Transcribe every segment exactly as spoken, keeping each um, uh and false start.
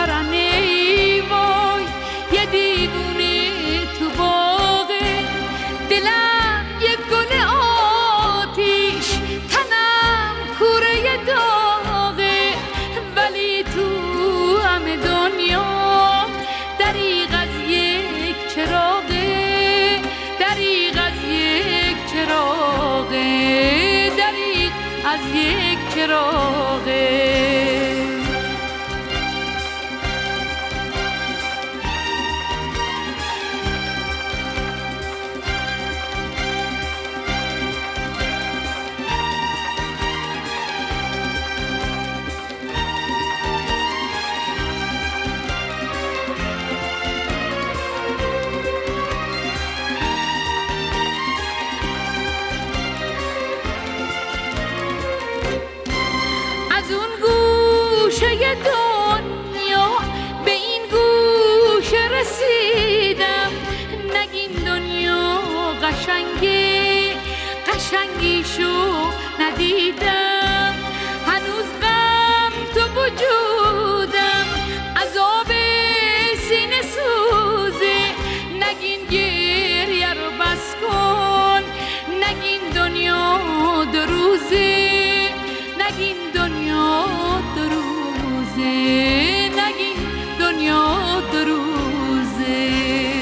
پرنه وای یه دیوونه تو باغه، دلم یه گل آتیش تنم کوره داغه، ولی تو همه دنیا دریغ از یک چراغه، دریغ از یک چراغه، دریغ از یک چراغه. دنیا به این گوشه رسیدم، نگین دنیا قشنگه قشنگیشو ندیدم، هنوز غم تو وجودم عذاب سینه سوزه، نگین گریه رو بس کن، نگین دنیا دو روزه، نگین دنیا دو روزه، نگین دنیا دو روزه.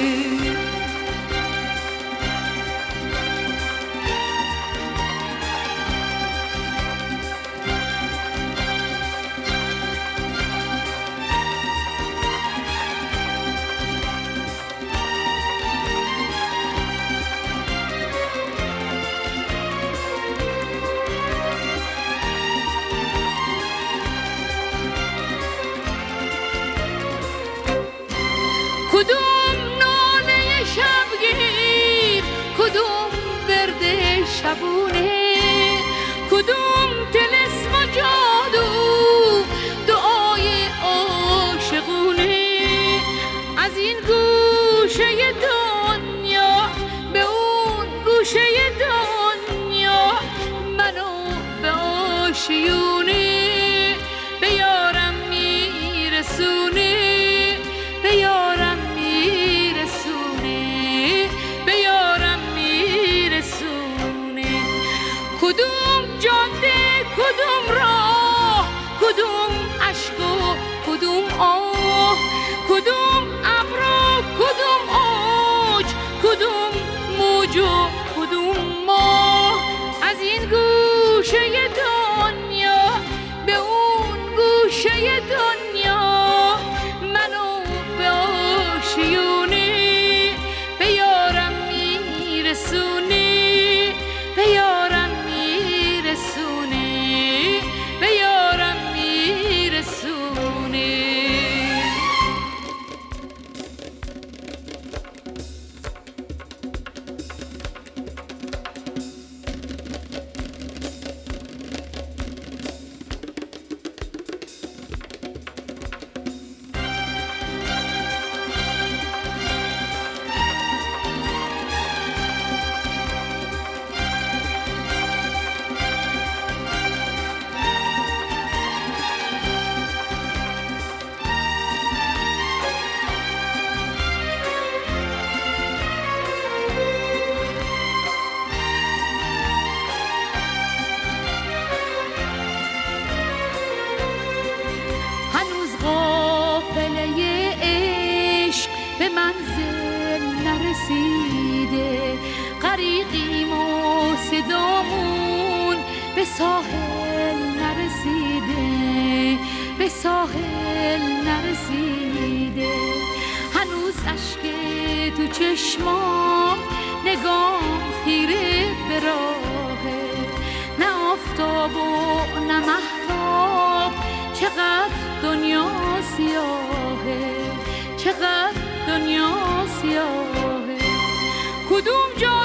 کدوم ناله شبگیر، کدوم ورد شبونه، کدوم طلسم و جادو دعای عاشقونه، از این گوشه دنیا به اون گوشه دنیا، منو به آشیونه به یارم میرسونه، به یارم میرسونه، به یارم میرسونه. کدوم جاده کدوم راه، کدوم عشق و کدوم آه، کدوم ابر و کدوم اوج، کدوم موج و کدوم ماه، از این گوشه دنیا به اون گوشه دنیا، منو به آشیونه به یارم میرسونه، به یارم میرسونه، به یارم میرسونه. نرسیده، غریقیم و صدامون به ساحل نرسیده، به ساحل نرسیده، هنوز اشک تو چشمام نگام خیره به راهه، نه آفتاب و نه مهتاب، چقدر دنیا سیاهه، چقدر دنیا سیاهه. کدوم جا